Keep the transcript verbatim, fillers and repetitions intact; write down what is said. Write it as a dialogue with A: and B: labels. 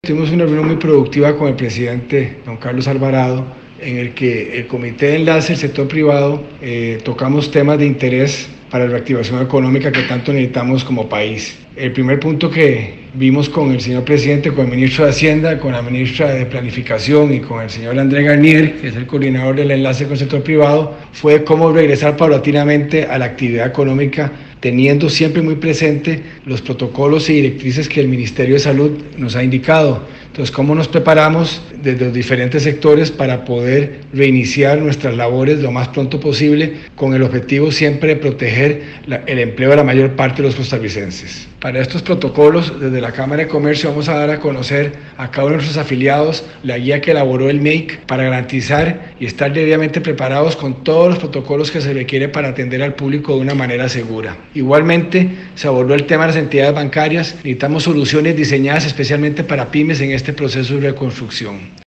A: Tuvimos una reunión muy productiva con el presidente don Carlos Alvarado, en el que el Comité de Enlace del Sector Privado eh, tocamos temas de interés para la reactivación económica que tanto necesitamos como país. El primer punto que vimos con el señor presidente, con el ministro de Hacienda, con la ministra de Planificación y con el señor André Garnier, que es el coordinador del enlace con el sector privado, fue cómo regresar paulatinamente a la actividad económica, teniendo siempre muy presente los protocolos y directrices que el Ministerio de Salud nos ha indicado. Entonces, cómo nos preparamos desde los diferentes sectores para poder reiniciar nuestras labores lo más pronto posible, con el objetivo siempre de proteger la, el empleo de la mayor parte de los costarricenses. Para estos protocolos, desde la Cámara de Comercio vamos a dar a conocer a cada uno de nuestros afiliados la guía que elaboró el M E I C para garantizar y estar debidamente preparados con todos los protocolos que se requiere para atender al público de una manera segura. Igualmente, se abordó el tema de las entidades bancarias. Necesitamos soluciones diseñadas especialmente para pymes en este proceso de reconstrucción.